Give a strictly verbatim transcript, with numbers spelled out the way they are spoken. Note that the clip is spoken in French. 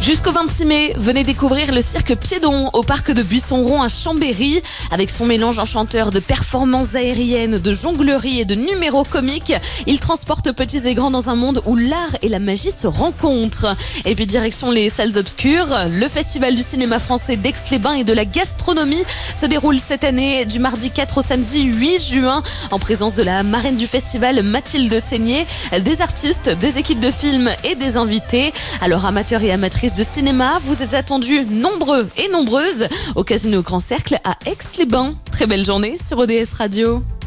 Jusqu'au vingt-six mai, venez découvrir le cirque Piédon au parc de Buisson-Rond à Chambéry. Avec son mélange enchanteur de performances aériennes, de jonglerie et de numéros comiques, il transporte petits et grands dans un monde où l'art et la magie se rencontrent. Et puis direction les salles obscures, le festival du cinéma français d'Aix-les-Bains et de la gastronomie se déroule cette année du mardi quatre au samedi huit juin en présence de la marraine du festival Mathilde Seigné, des artistes, des équipes de films et des invités. Alors amateurs et amatrices de cinéma, vous êtes attendus nombreux et nombreuses au Casino Grand Cercle à Aix-les-Bains. Très belle journée sur O D S Radio.